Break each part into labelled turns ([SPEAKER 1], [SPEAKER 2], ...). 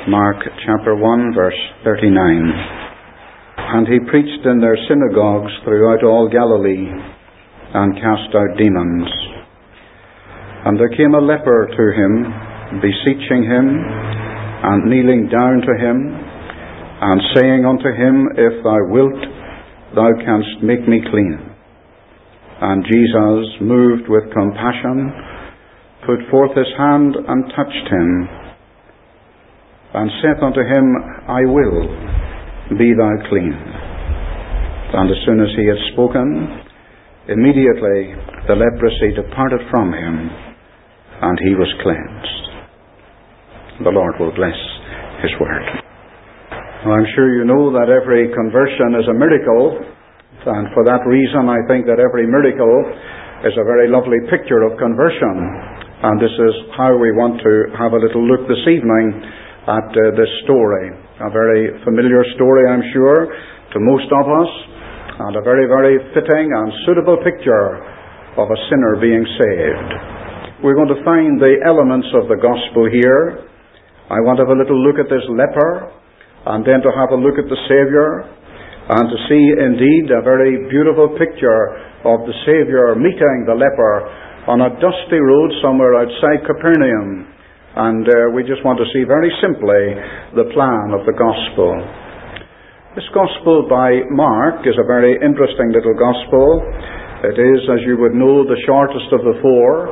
[SPEAKER 1] Mark chapter 1 verse 39. And he preached in their synagogues throughout all Galilee, and cast out demons. And there came a leper to him, beseeching him, and kneeling down to him, and saying unto him, If thou wilt, thou canst make me clean. And Jesus, moved with compassion, put forth his hand and touched him, and saith unto him, I will, be thou clean. And as soon as he had spoken, immediately the leprosy departed from him, and he was cleansed. The Lord will bless his word. Now, I'm sure you know that every conversion is a miracle, and for that reason I think that every miracle is a very lovely picture of conversion. And this is how we want to have a little look this evening at this story. A very familiar story, I'm sure, to most of us, and a very, very fitting and suitable picture of a sinner being saved. We're going to find the elements of the gospel here. I want to have a little look at this leper, and then to have a look at the Saviour, and to see indeed a very beautiful picture of the Saviour meeting the leper on a dusty road somewhere outside Capernaum. And we just want to see very simply the plan of the gospel. This gospel by Mark is a very interesting little gospel. It is, as you would know, the shortest of the four,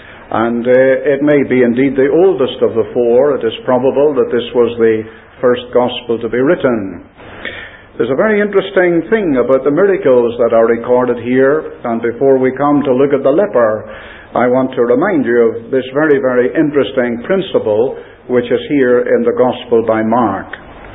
[SPEAKER 1] and it may be indeed the oldest of the four. It is probable that this was the first gospel to be written. There's a very interesting thing about the miracles that are recorded here, and before we come to look at the leper, I want to remind you of this very, very interesting principle which is here in the Gospel by Mark.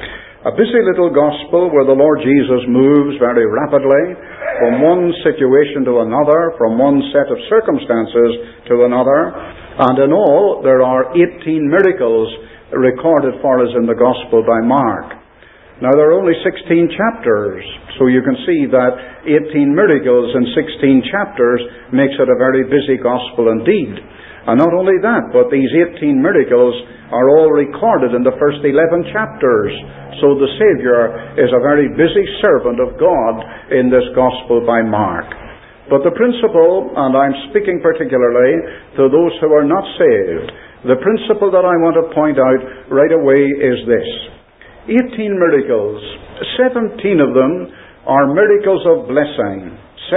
[SPEAKER 1] A busy little Gospel where the Lord Jesus moves very rapidly from one situation to another, from one set of circumstances to another, and in all there are 18 miracles recorded for us in the Gospel by Mark. Now, there are only 16 chapters, so you can see that 18 miracles in 16 chapters makes it a very busy gospel indeed. And not only that, but these 18 miracles are all recorded in the first 11 chapters. So the Saviour is a very busy servant of God in this gospel by Mark. But the principle, and I'm speaking particularly to those who are not saved, the principle that I want to point out right away is this. 18 miracles, 17 of them are miracles of blessing.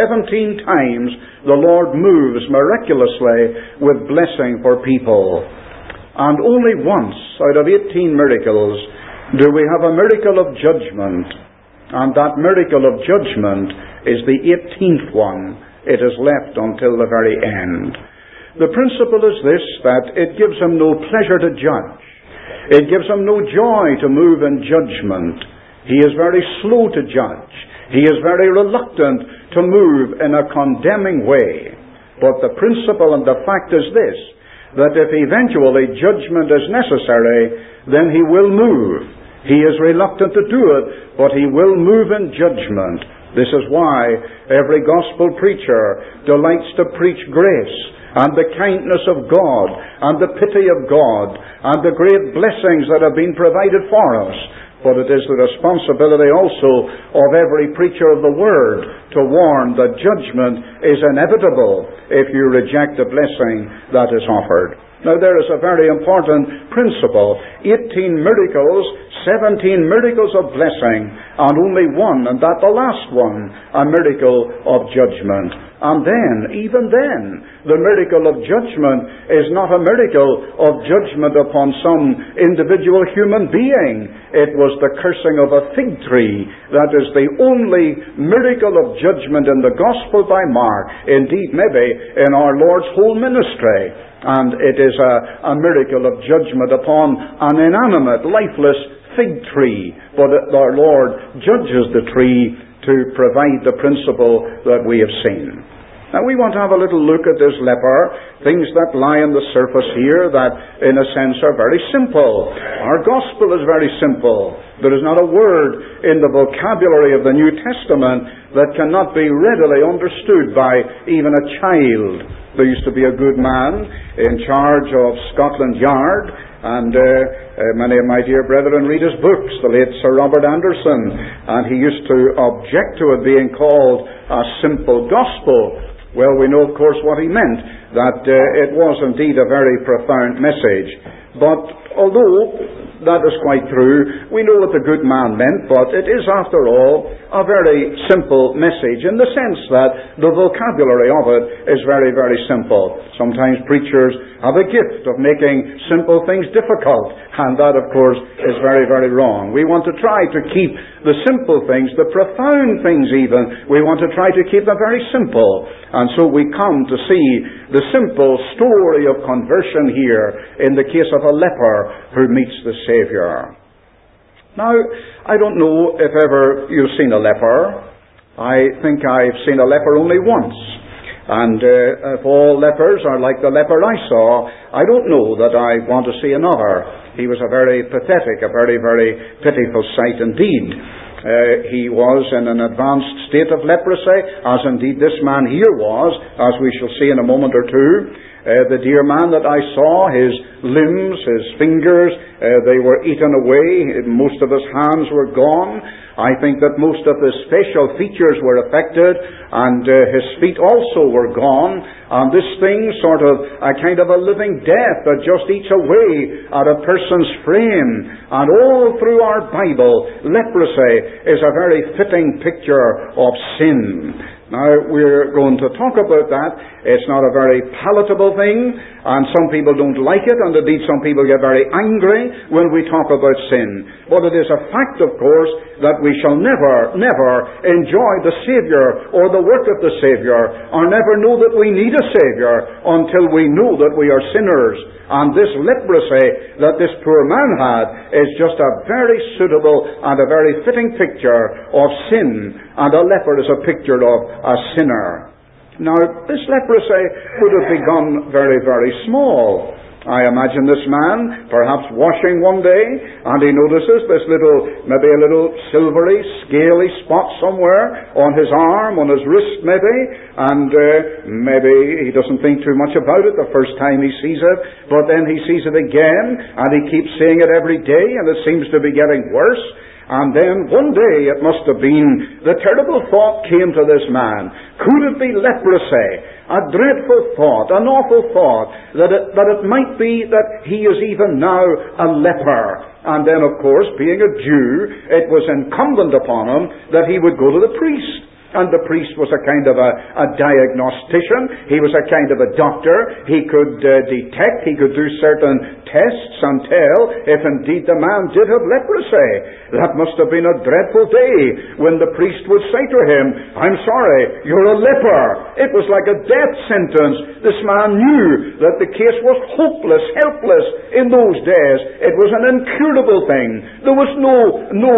[SPEAKER 1] 17 times the Lord moves miraculously with blessing for people. And only once out of 18 miracles do we have a miracle of judgment. And that miracle of judgment is the 18th one. It is left until the very end. The principle is this, that it gives him no pleasure to judge. It gives him no joy to move in judgment. He is very slow to judge. He is very reluctant to move in a condemning way. But the principle and the fact is this, that if eventually judgment is necessary, then he will move. He is reluctant to do it, but he will move in judgment. This is why every gospel preacher delights to preach grace, and the kindness of God, and the pity of God, and the great blessings that have been provided for us. But it is the responsibility also of every preacher of the Word to warn that judgment is inevitable if you reject the blessing that is offered. Now, there is a very important principle. 18 miracles, 17 miracles of blessing, and only one, and that the last one, a miracle of judgment. And then, even then, the miracle of judgment is not a miracle of judgment upon some individual human being. It was the cursing of a fig tree. That is the only miracle of judgment in the Gospel by Mark, indeed maybe in our Lord's whole ministry. And it is a miracle of judgment upon an inanimate, lifeless fig tree. But our Lord judges the tree to provide the principle that we have seen. Now, we want to have a little look at this leper, things that lie on the surface here that, in a sense, are very simple. Our gospel is very simple. There is not a word in the vocabulary of the New Testament that cannot be readily understood by even a child. There used to be a good man in charge of Scotland Yard, and many of my dear brethren read his books, the late Sir Robert Anderson, and he used to object to it being called a simple gospel. Well, we know, of course, what he meant, that it was indeed a very profound message. But although that is quite true, we know what the good man meant, but it is, after all, a very simple message in the sense that the vocabulary of it is very, very simple. Sometimes preachers have a gift of making simple things difficult, and that, of course, is very, very wrong. We want to try to keep the simple things, the profound things even, we want to try to keep them very simple. And so we come to see the simple story of conversion here in the case of a leper who meets the Savior. Now, I don't know if ever you've seen a leper. I think I've seen a leper only once. And if all lepers are like the leper I saw, I don't know that I want to see another. He was a very pathetic, a very, very pitiful sight indeed. He was in an advanced state of leprosy, as indeed this man here was, as we shall see in a moment or two. The dear man that I saw, his limbs, his fingers, they were eaten away. Most of his hands were gone. I think that most of his facial features were affected, and his feet also were gone. And this thing, sort of a kind of a living death that just eats away at a person's frame. And all through our Bible, leprosy is a very fitting picture of sin. Now, we're going to talk about that. It's not a very palatable thing, and some people don't like it, and indeed some people get very angry when we talk about sin. But it is a fact, of course, that we shall never, never enjoy the Savior or the work of the Savior, or never know that we need a Savior until we know that we are sinners. And this leprosy that this poor man had is just a very suitable and a very fitting picture of sin, and a leper is a picture of a sinner. Now, this leprosy would have begun very, very small. I imagine this man perhaps washing one day, and he notices this little, maybe a little silvery, scaly spot somewhere on his arm, on his wrist maybe, and maybe he doesn't think too much about it the first time he sees it, but then he sees it again, and he keeps seeing it every day, and it seems to be getting worse. And then one day, it must have been, the terrible thought came to this man. Could it be leprosy? A dreadful thought, an awful thought, that it might be that he is even now a leper. And then, of course, being a Jew, it was incumbent upon him that he would go to the priest. And the priest was a kind of a diagnostician. He was a kind of a doctor. He could detect, he could do certain tests and tell if indeed the man did have leprosy. That must have been a dreadful day when the priest would say to him, "I'm sorry, you're a leper." It was like a death sentence. This man knew that the case was hopeless, helpless in those days. It was an incurable thing. There was no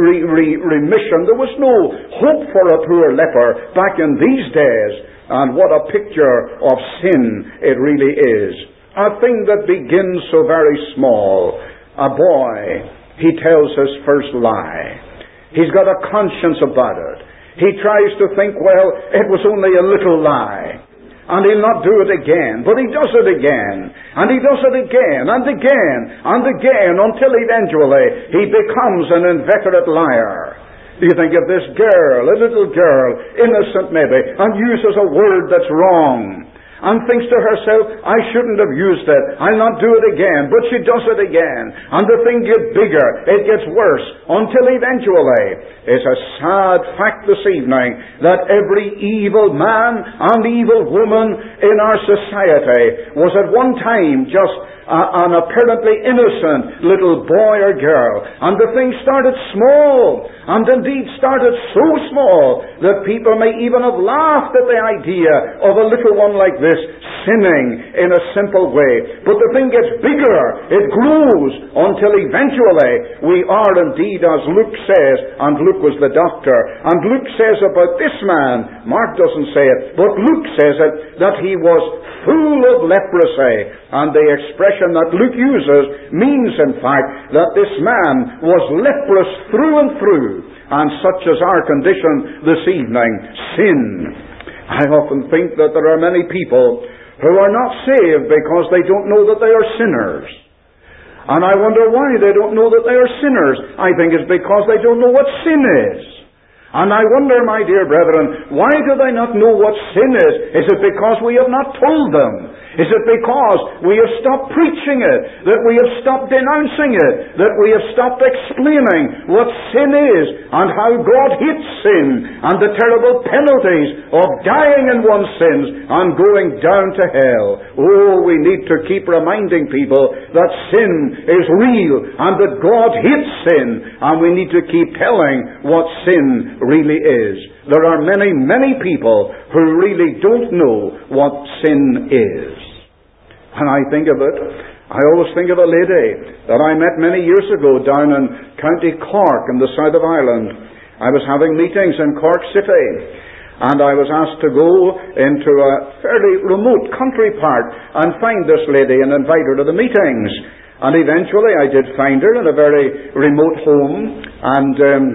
[SPEAKER 1] remission. There was no hope for a poor leper back in these days. And what a picture of sin it really is. A thing that begins so very small. A boy, he tells his first lie. He's got a conscience about it. He tries to think, well, it was only a little lie, and he'll not do it again. But he does it again, and he does it again, and again, and again, until eventually he becomes an inveterate liar. You think of this girl, a little girl, innocent maybe, and uses a word that's wrong, and thinks to herself, I shouldn't have used it, I'll not do it again, but she does it again, and the thing gets bigger, it gets worse, until eventually, it's a sad fact this evening, that every evil man and evil woman in our society was at one time just an apparently innocent little boy or girl. And the thing started small, and indeed started so small that people may even have laughed at the idea of a little one like this sinning in a simple way. But the thing gets bigger, it grows, until eventually we are indeed, as Luke says, and Luke was the doctor, and Luke says about this man, Mark doesn't say it, but Luke says it, that he was full of leprosy. And the expression that Luke uses means, in fact, that this man was leprous through and through. And such is our condition this evening, sin. I often think that there are many people who are not saved because they don't know that they are sinners. And I wonder why they don't know that they are sinners. I think it's because they don't know what sin is. And I wonder, my dear brethren, why do they not know what sin is? Is it because we have not told them? Is it because we have stopped preaching it? That we have stopped denouncing it? That we have stopped explaining what sin is and how God hates sin and the terrible penalties of dying in one's sins and going down to hell? Oh, we need to keep reminding people that sin is real and that God hates sin, and we need to keep telling what sin really is. There are many, many people who really don't know what sin is. And I think of it, I always think of a lady that I met many years ago down in County Cork in the south of Ireland. I was having meetings in Cork City, and I was asked to go into a fairly remote country part and find this lady and invite her to the meetings. And eventually I did find her in a very remote home, and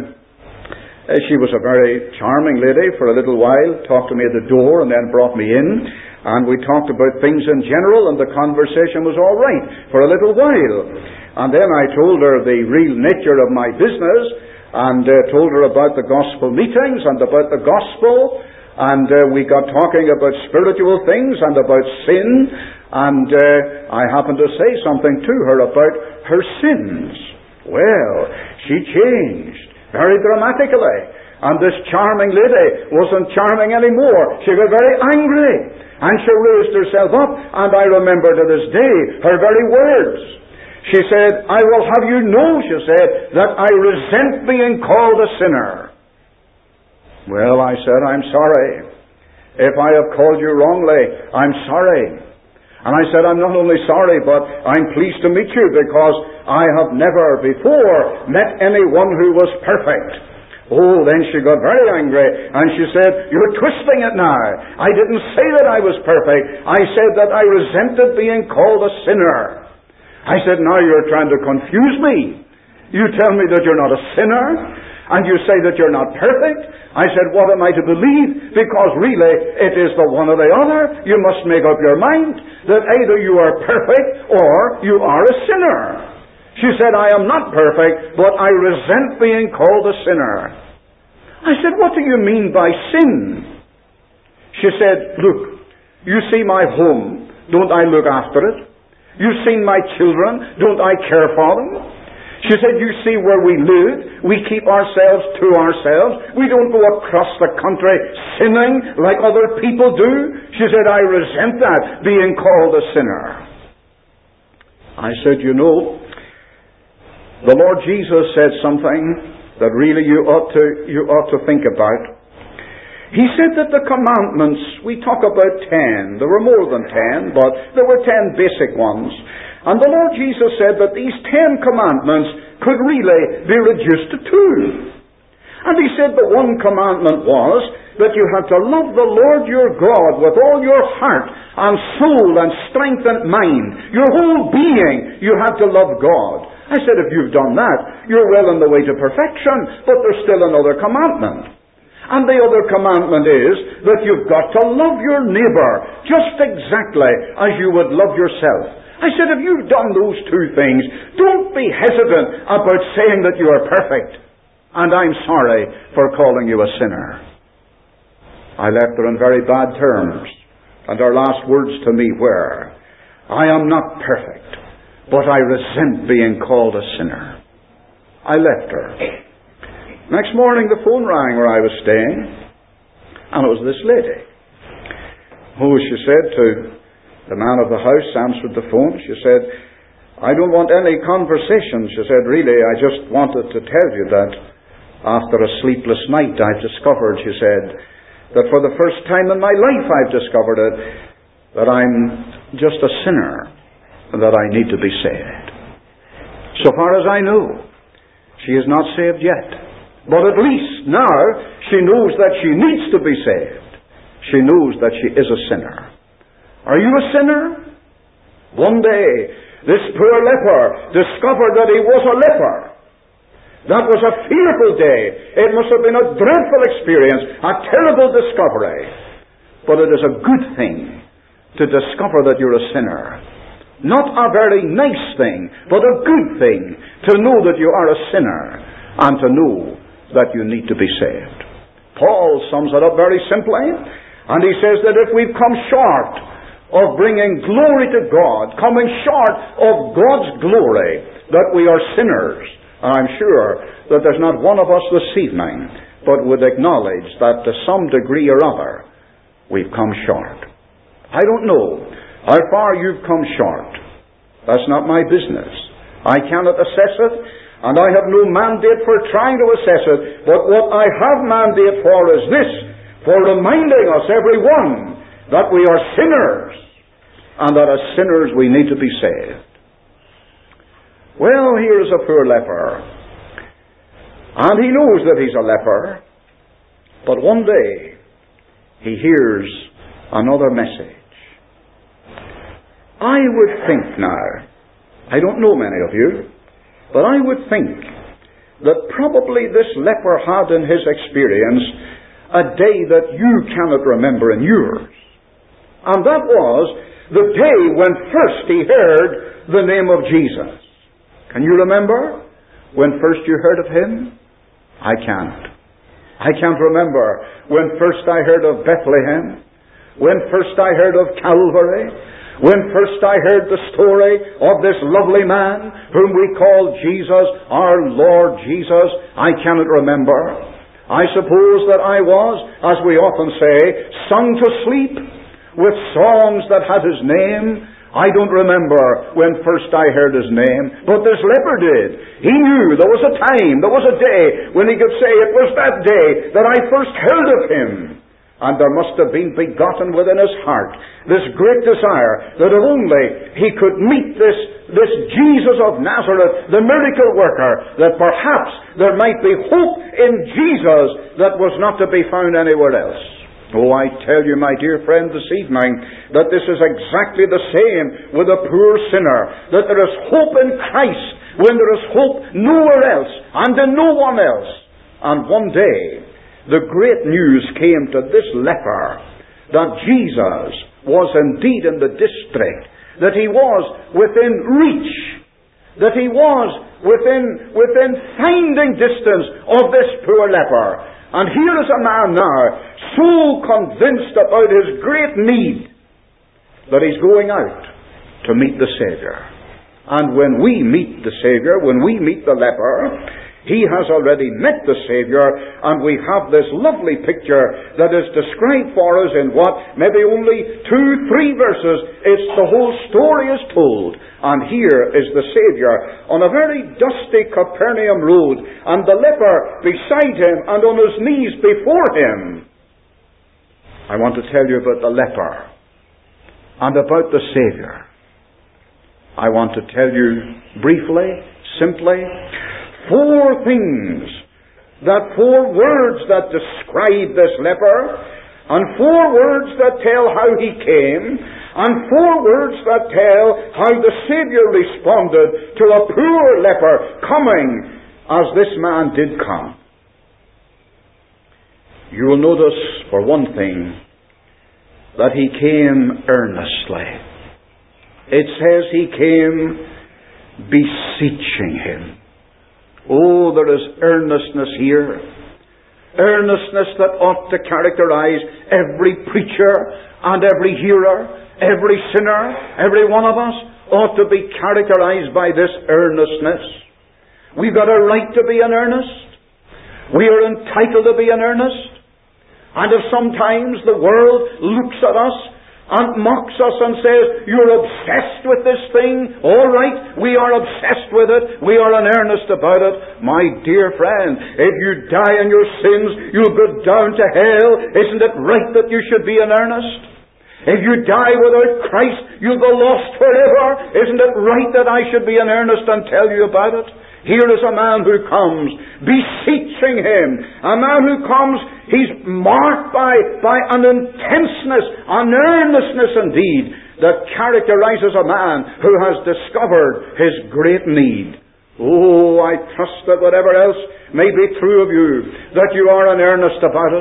[SPEAKER 1] she was a very charming lady for a little while, talked to me at the door and then brought me in. And we talked about things in general, and the conversation was all right for a little while. And then I told her the real nature of my business, and told her about the gospel meetings and about the gospel. And we got talking about spiritual things and about sin. And I happened to say something to her about her sins. Well, she changed very dramatically. And this charming lady wasn't charming anymore. She got very angry. And she raised herself up, and I remember to this day her very words. She said, "I will have you know," she said, "that I resent being called a sinner." Well, I said, "I'm sorry. If I have called you wrongly, I'm sorry." And I said, "I'm not only sorry, but I'm pleased to meet you, because I have never before met anyone who was perfect." Oh, then she got very angry, and she said, "You're twisting it now. I didn't say that I was perfect. I said that I resented being called a sinner." I said, "Now you're trying to confuse me. You tell me that you're not a sinner, and you say that you're not perfect." I said, "What am I to believe? Because really, it is the one or the other. You must make up your mind that either you are perfect or you are a sinner." She said, "I am not perfect, but I resent being called a sinner." I said, "What do you mean by sin?" She said, "Look, you see my home. Don't I look after it? You've seen my children. Don't I care for them?" She said, "You see where we live. We keep ourselves to ourselves. We don't go across the country sinning like other people do." She said, "I resent that, being called a sinner." I said, "You know, the Lord Jesus said something that really you ought to think about. He said that the commandments, we talk about 10. There were more than 10, but there were 10 basic ones. And the Lord Jesus said that these 10 commandments could really be reduced to 2. And he said the one commandment was that you had to love the Lord your God with all your heart and soul and strength and mind. Your whole being, you had to love God. I said, if you've done that, you're well on the way to perfection, but there's still another commandment. And the other commandment is that you've got to love your neighbor just exactly as you would love yourself. I said, if you've done those 2 things, don't be hesitant about saying that you are perfect. And I'm sorry for calling you a sinner. I left her on very bad terms. And her last words to me were, I am not perfect, but I resent being called a sinner. I left her. Next morning the phone rang where I was staying, and it was this lady. Oh, she said to the man of the house, answered the phone, she said, I don't want any conversation. She said, really, I just wanted to tell you that after a sleepless night I've discovered, she said, that for the first time in my life I've discovered it, that I'm just a sinner and that I need to be saved. So far as I know, she is not saved yet. But at least now she knows that she needs to be saved. She knows that she is a sinner. Are you a sinner? One day, this poor leper discovered that he was a leper. That was a fearful day. It must have been a dreadful experience, a terrible discovery. But it is a good thing to discover that you're a sinner. Not a very nice thing, but a good thing to know that you are a sinner and to know that you need to be saved. Paul sums it up very simply, and he says that if we've come short of bringing glory to God, coming short of God's glory, that we are sinners. And I'm sure that there's not one of us this evening but would acknowledge that to some degree or other we've come short. I don't know how far you've come short. That's not my business. I cannot assess it, and I have no mandate for trying to assess it. But what I have mandate for is this, for reminding us, everyone, that we are sinners, and that as sinners we need to be saved. Well, here's a poor leper, and he knows that he's a leper, but one day he hears another message. I would think now, I don't know many of you, but I would think that probably this leper had in his experience a day that you cannot remember in yours. And that was the day when first he heard the name of Jesus. Can you remember when first you heard of him? I can't. I can't remember when first I heard of Bethlehem, when first I heard of Calvary, when first I heard the story of this lovely man whom we call Jesus, our Lord Jesus. I cannot remember. I suppose that I was, as we often say, sung to sleep with songs that had his name. I don't remember when first I heard his name, but this leper did. He knew there was a time, there was a day when he could say, it was that day that I first heard of him. And there must have been begotten within his heart this great desire that if only he could meet this Jesus of Nazareth, the miracle worker, that perhaps there might be hope in Jesus that was not to be found anywhere else. Oh, I tell you, my dear friend, this evening, that this is exactly the same with a poor sinner, that there is hope in Christ when there is hope nowhere else and in no one else. And one day, the great news came to this leper that Jesus was indeed in the district, that he was within reach, that he was within finding distance of this poor leper. And here is a man now so convinced about his great need that he's going out to meet the Savior. And when we meet the Savior, when we meet the leper, he has already met the Savior, and we have this lovely picture that is described for us in what? Maybe only 2-3 verses. It's the whole story is told. And here is the Savior on a very dusty Capernaum road, and the leper beside him and on his knees before him. I want to tell you about the leper and about the Savior. I want to tell you briefly, simply, 4 things, 4 words that describe this leper, and 4 words that tell how he came, and 4 words that tell how the Savior responded to a poor leper coming as this man did come. You will notice, for one thing, that he came earnestly. It says he came beseeching him. Oh, there is earnestness here. Earnestness that ought to characterize every preacher and every hearer, every sinner, every one of us ought to be characterized by this earnestness. We've got a right to be in earnest. We are entitled to be in earnest. And if sometimes the world looks at us and mocks us and says, you're obsessed with this thing. All right, we are obsessed with it. We are in earnest about it. My dear friend, if you die in your sins, you'll go down to hell. Isn't it right that you should be in earnest? If you die without Christ, you'll go lost forever. Isn't it right that I should be in earnest and tell you about it? Here is a man who comes, beseeching him. A man who comes, he's marked by an intenseness, an earnestness indeed, that characterizes a man who has discovered his great need. Oh, I trust that whatever else may be true of you, that you are in earnest about it.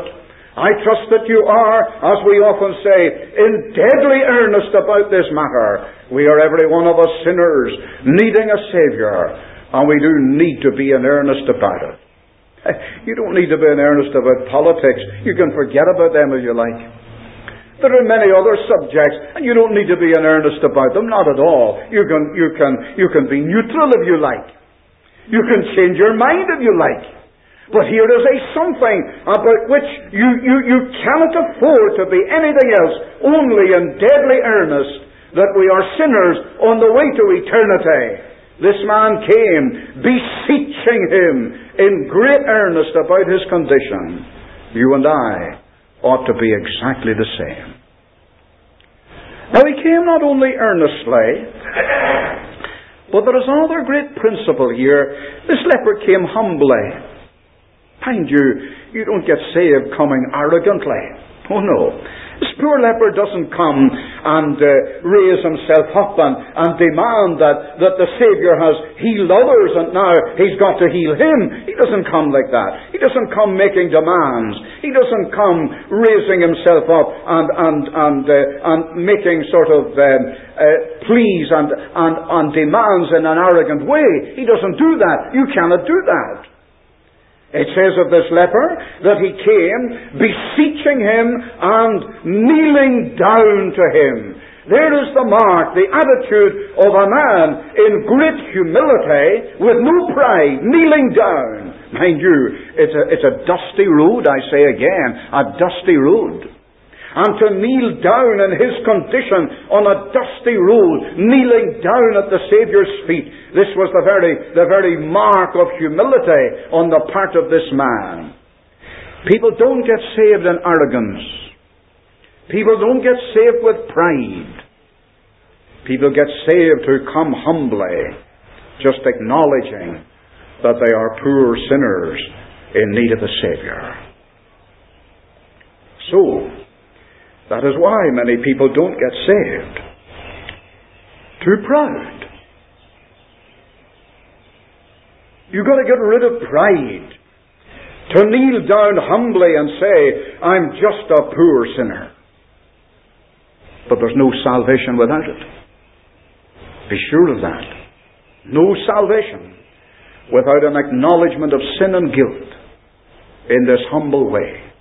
[SPEAKER 1] I trust that you are, as we often say, in deadly earnest about this matter. We are every one of us sinners, needing a Saviour, and we do need to be in earnest about it. You don't need to be in earnest about politics. You can forget about them if you like. There are many other subjects, and you don't need to be in earnest about them, not at all. You can be neutral if you like. You can change your mind if you like. But here is something about which you cannot afford to be anything else, only in deadly earnest, that we are sinners on the way to eternity. This man came beseeching him in great earnest about his condition. You and I ought to be exactly the same. Now he came not only earnestly, but there is another great principle here. This leper came humbly. Mind you, you don't get saved coming arrogantly. Oh no. This poor leper doesn't come and raise himself up and demand that the Saviour has healed others and now he's got to heal him. He doesn't come like that. He doesn't come making demands. He doesn't come raising himself up and making sort of pleas and demands in an arrogant way. He doesn't do that. You cannot do that. It says of this leper that he came beseeching him and kneeling down to him. There is the mark, the attitude of a man in great humility with no pride, kneeling down. Mind you, it's a dusty road, I say again, a dusty road. And to kneel down in his condition on a dusty road, kneeling down at the Saviour's feet, this was the very mark of humility on the part of this man. People don't get saved in arrogance. People don't get saved with pride. People get saved who come humbly, just acknowledging that they are poor sinners in need of a Saviour. So, that is why many people don't get saved. Too proud. You've got to get rid of pride. To kneel down humbly and say, I'm just a poor sinner. But there's no salvation without it. Be sure of that. No salvation without an acknowledgement of sin and guilt in this humble way.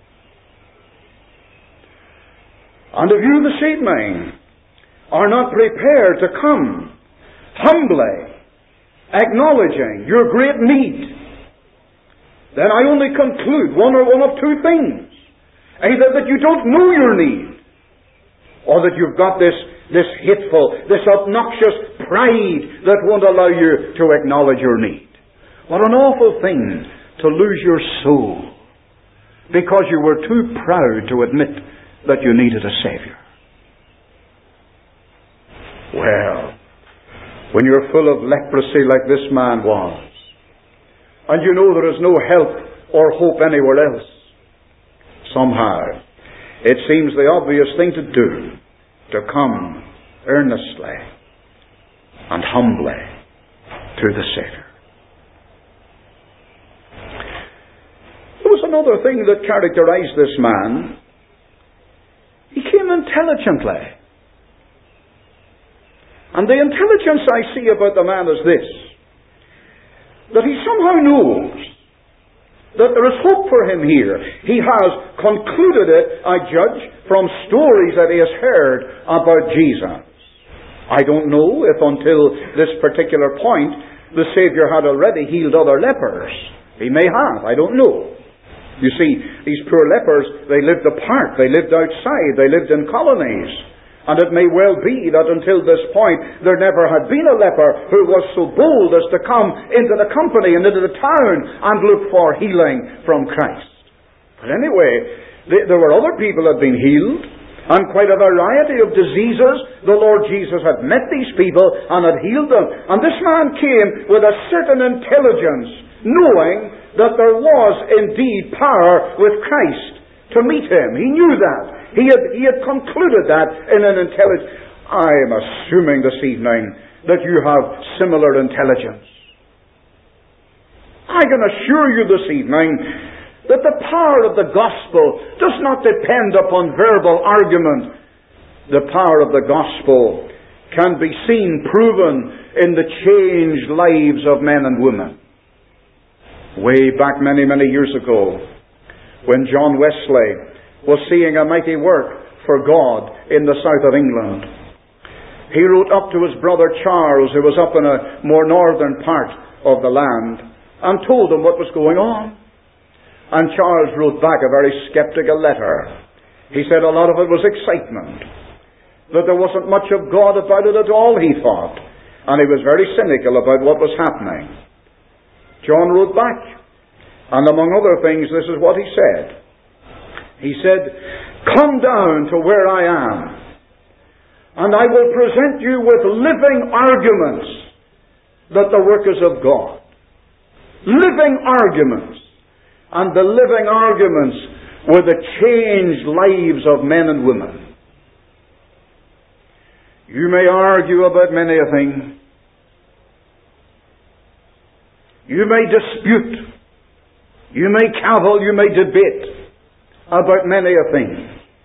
[SPEAKER 1] And if you this evening are not prepared to come humbly, acknowledging your great need, then I only conclude one of two things. Either that you don't know your need, or that you've got this hateful, this obnoxious pride that won't allow you to acknowledge your need. What an awful thing to lose your soul because you were too proud to admit that you needed a Saviour. Well, when you're full of leprosy like this man was, and you know there is no help or hope anywhere else, somehow it seems the obvious thing to do to come earnestly and humbly to the Saviour. There was another thing that characterized this man. He came intelligently. And the intelligence I see about the man is this: that he somehow knows that there is hope for him here. He has concluded it, I judge, from stories that he has heard about Jesus. I don't know if until this particular point the Saviour had already healed other lepers. He may have, I don't know. You see, these poor lepers, they lived apart, they lived outside, they lived in colonies. And it may well be that until this point there never had been a leper who was so bold as to come into the company and into the town and look for healing from Christ. But anyway, there were other people that had been healed, and quite a variety of diseases. The Lord Jesus had met these people and had healed them. And this man came with a certain intelligence, knowing that there was indeed power with Christ to meet him. He knew that. He had concluded that in an intelligence. I am assuming this evening that you have similar intelligence. I can assure you this evening that the power of the gospel does not depend upon verbal argument. The power of the gospel can be seen proven in the changed lives of men and women. Way back many, many years ago, when John Wesley was seeing a mighty work for God in the south of England, he wrote up to his brother Charles, who was up in a more northern part of the land, and told him what was going on. And Charles wrote back a very skeptical letter. He said a lot of it was excitement, that there wasn't much of God about it at all, he thought. And he was very cynical about what was happening. John wrote back, and among other things, this is what he said. He said, "Come down to where I am, and I will present you with living arguments that the work is of God." Living arguments. And the living arguments were the changed lives of men and women. You may argue about many a thing. You may dispute. You may cavil. You may debate about many a thing.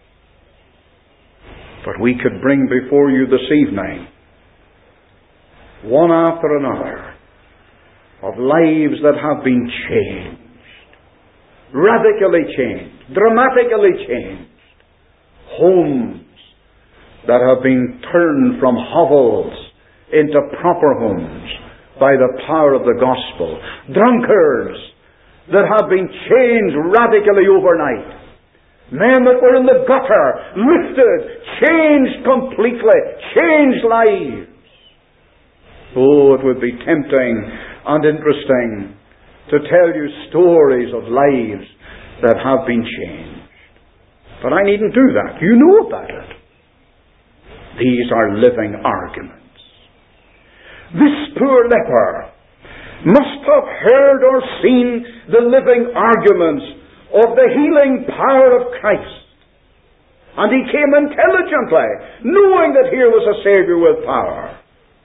[SPEAKER 1] But we could bring before you this evening, one after another, of lives that have been changed. Radically changed. Dramatically changed. Homes that have been turned from hovels into proper homes by the power of the gospel. Drunkards that have been changed radically overnight. Men that were in the gutter, lifted, changed completely, changed lives. Oh, it would be tempting and interesting to tell you stories of lives that have been changed. But I needn't do that. You know about it. These are living arguments. This poor leper must have heard or seen the living arguments of the healing power of Christ. And he came intelligently, knowing that here was a Savior with power.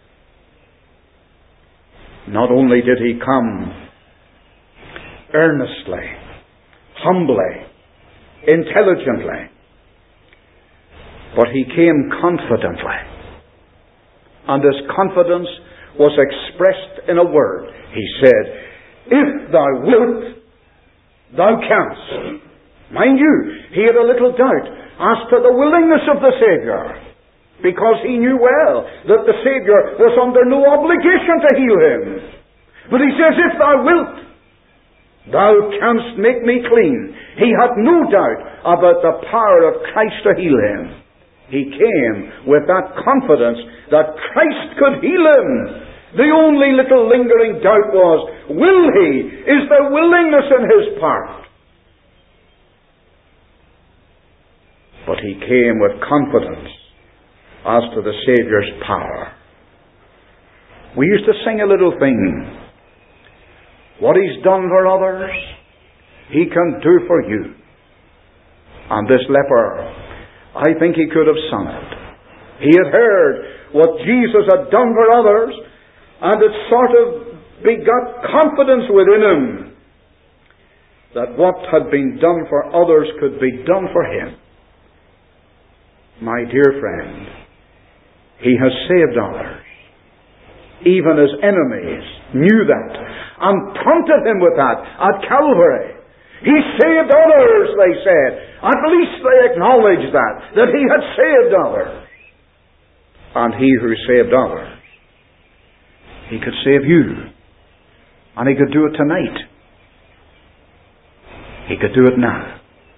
[SPEAKER 1] Not only did he come earnestly, humbly, intelligently, but he came confidently. And his confidence was expressed in a word. He said, "If thou wilt, thou canst." Mind you, he had a little doubt as to the willingness of the Savior, because he knew well that the Savior was under no obligation to heal him. But he says, "If thou wilt, thou canst make me clean." He had no doubt about the power of Christ to heal him. He came with that confidence that Christ could heal him. The only little lingering doubt was, will he? Is there willingness in his part? But he came with confidence as to the Saviour's power. We used to sing a little thing. What he's done for others, he can do for you. And this leper, I think he could have sung it. He had heard what Jesus had done for others, and it sort of begot confidence within him that what had been done for others could be done for him. My dear friend, he has saved others. Even his enemies knew that and taunted him with that at Calvary. He saved others, they said. At least they acknowledged that he had saved others. And he who saved others, he could save you. And he could do it tonight. He could do it now.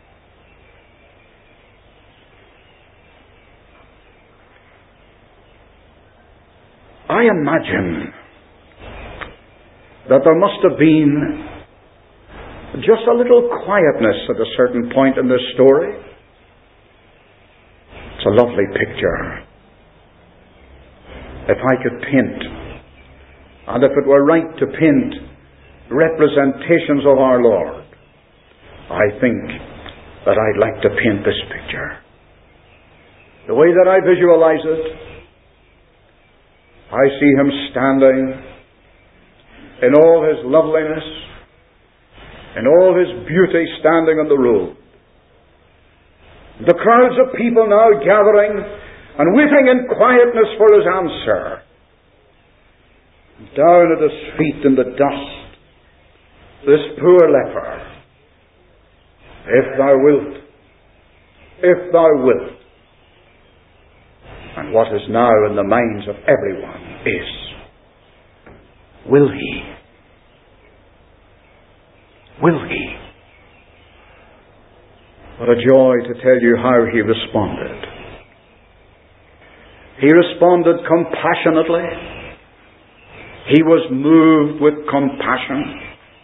[SPEAKER 1] I imagine that there must have been just a little quietness at a certain point in this story. It's a lovely picture. If I could paint, and if it were right to paint representations of our Lord, I think that I'd like to paint this picture. The way that I visualize it, I see him standing in all his loveliness, in all his beauty standing on the road. The crowds of people now gathering and waiting in quietness for his answer. Down at his feet in the dust, this poor leper, if thou wilt, if thou wilt. And what is now in the minds of everyone is, will he? Will he? What a joy to tell you how he responded. He responded compassionately. He was moved with compassion.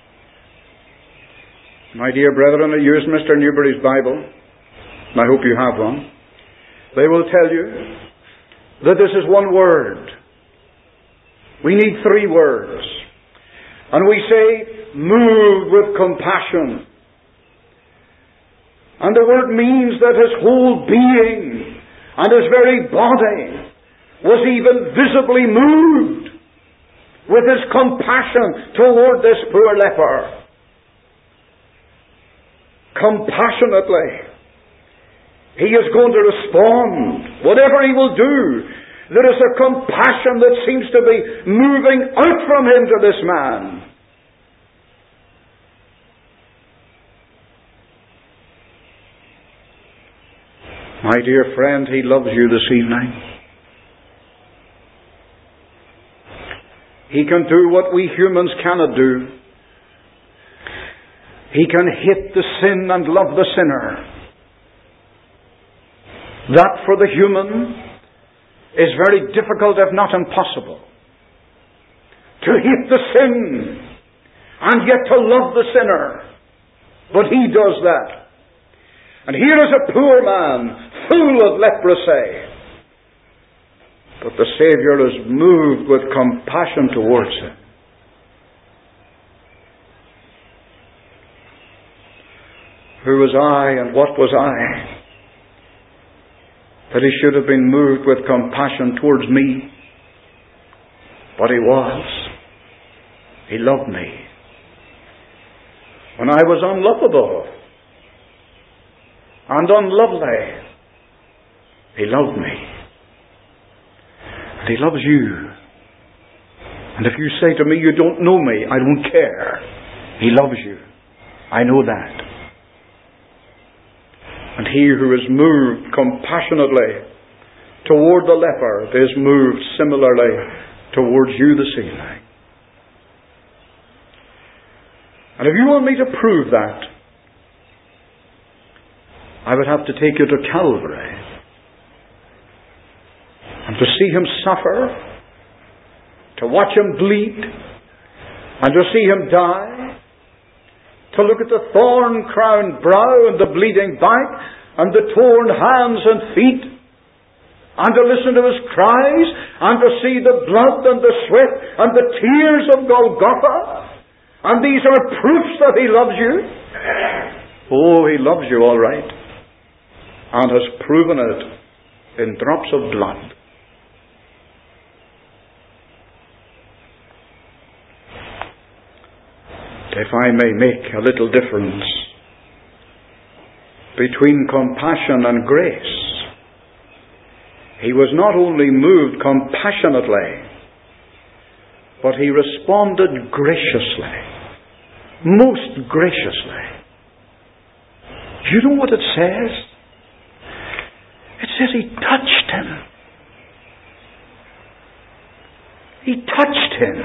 [SPEAKER 1] My dear brethren, I use Mr. Newberry's Bible, and I hope you have one. They will tell you that this is one word. We need 3 words. And we say, moved with compassion. And the word means that his whole being and his very body was even visibly moved with his compassion toward this poor leper. Compassionately, he is going to respond. Whatever he will do, there is a compassion that seems to be moving out from him to this man. My dear friend, he loves you this evening. He can do what we humans cannot do. He can hate the sin and love the sinner. That for the human is very difficult, if not impossible. To hate the sin and yet to love the sinner. But he does that. And here is a poor man, full of leprosy. But the Saviour is moved with compassion towards him. Who was I and what was I that he should have been moved with compassion towards me? But he was. He loved me. When I was unlovable and unlovely, he loved me. And he loves you. And if you say to me, you don't know me, I don't care. He loves you. I know that. And he who is moved compassionately toward the leper is moved similarly towards you this evening. And if you want me to prove that, I would have to take you to Calvary and to see him suffer, to watch him bleed, and to see him die, to look at the thorn-crowned brow and the bleeding back and the torn hands and feet, and to listen to his cries, and to see the blood and the sweat and the tears of Golgotha. And these are proofs that he loves you. Oh, he loves you all right, and has proven it in drops of blood. If I may make a little difference between compassion and grace, he was not only moved compassionately, but he responded graciously, most graciously. Do you know what it says? It says he touched him. He touched him.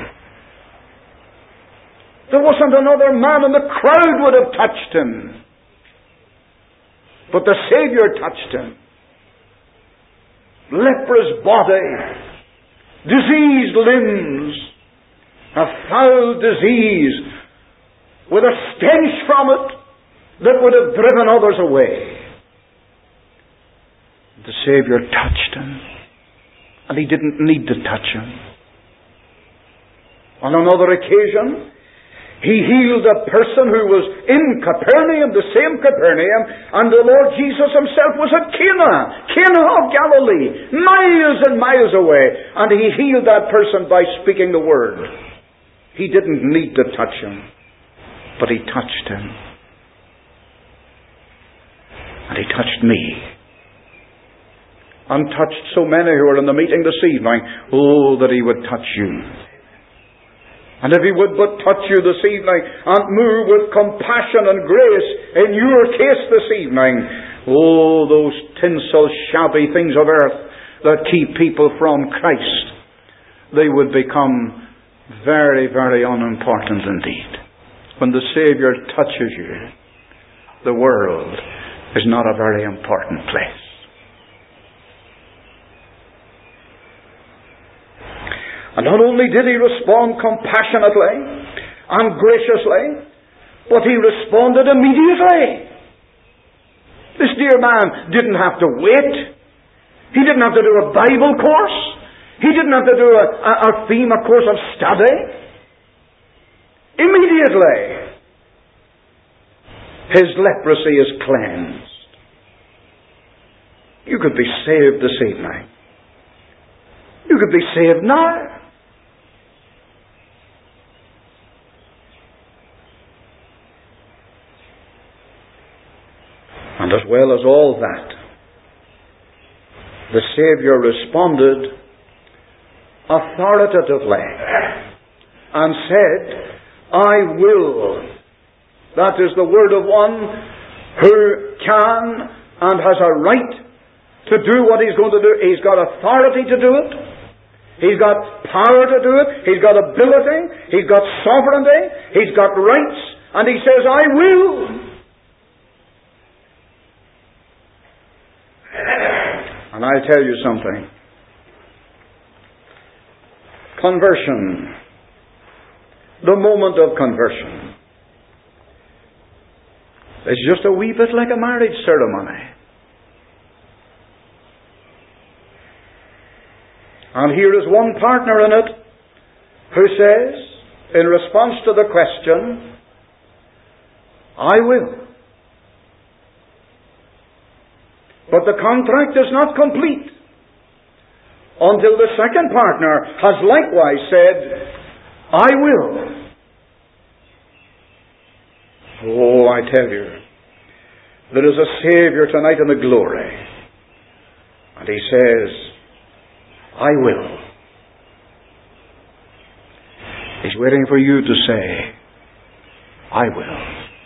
[SPEAKER 1] There wasn't another man in the crowd would have touched him. But the Saviour touched him. Leprous body, diseased limbs, a foul disease with a stench from it that would have driven others away. The Saviour touched him, and he didn't need to touch him. On another occasion, he healed a person who was in Capernaum, the same Capernaum, and the Lord Jesus himself was at Cana of Galilee, miles and miles away, and he healed that person by speaking the word. He didn't need to touch him. But He touched him. And He touched me. And touched so many who are in the meeting this evening. Oh, that He would touch you. And if He would but touch you this evening and move with compassion and grace in your case this evening, oh, those tinsel, shabby things of earth that keep people from Christ, they would become very, very unimportant indeed. When the Saviour touches you, the world is not a very important place. And not only did He respond compassionately and graciously, but He responded immediately. This dear man didn't have to wait. He didn't have to do a Bible course. He didn't have to do a course of study. Immediately, his leprosy is cleansed. You could be saved this evening. You could be saved now. And as well as all that, the Saviour responded authoritatively and said, I will. That is the word of one who can and has a right to do what He's going to do. He's got authority to do it. He's got power to do it. He's got ability. He's got sovereignty. He's got rights. And He says, I will. And I'll tell you something. Conversion, the moment of conversion, is just a wee bit like a marriage ceremony. And here is one partner in it who says, in response to the question, I will. But the contract is not complete until the second partner has likewise said, I will. Oh, I tell you, there is a Saviour tonight in the glory. And He says, I will. He's waiting for you to say, I will.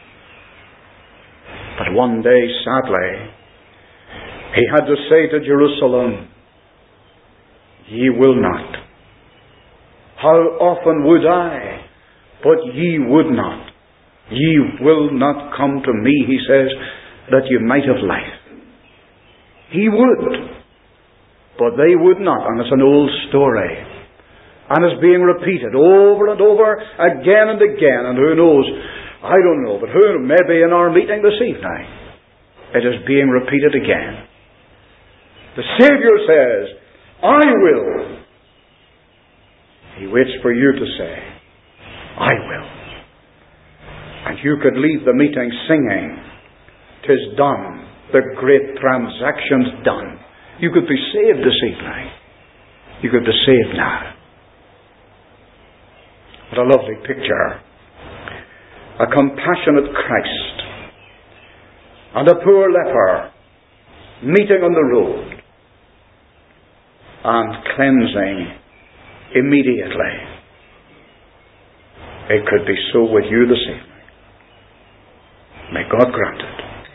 [SPEAKER 1] But one day, sadly, He had to say to Jerusalem, ye will not. How often would I, but ye would not. Ye will not come to me, He says, that you might have life. He would, but they would not. And it's an old story. And it's being repeated over and over again and again. And who knows, I don't know, but who, maybe in our meeting this evening, it is being repeated again. The Saviour says, I will. He waits for you to say, I will. And you could leave the meeting singing, 'tis done, the great transaction's done. You could be saved this evening. You could be saved now. What a lovely picture. A compassionate Christ and a poor leper meeting on the road and cleansing immediately. It could be so with you this evening. May God grant it.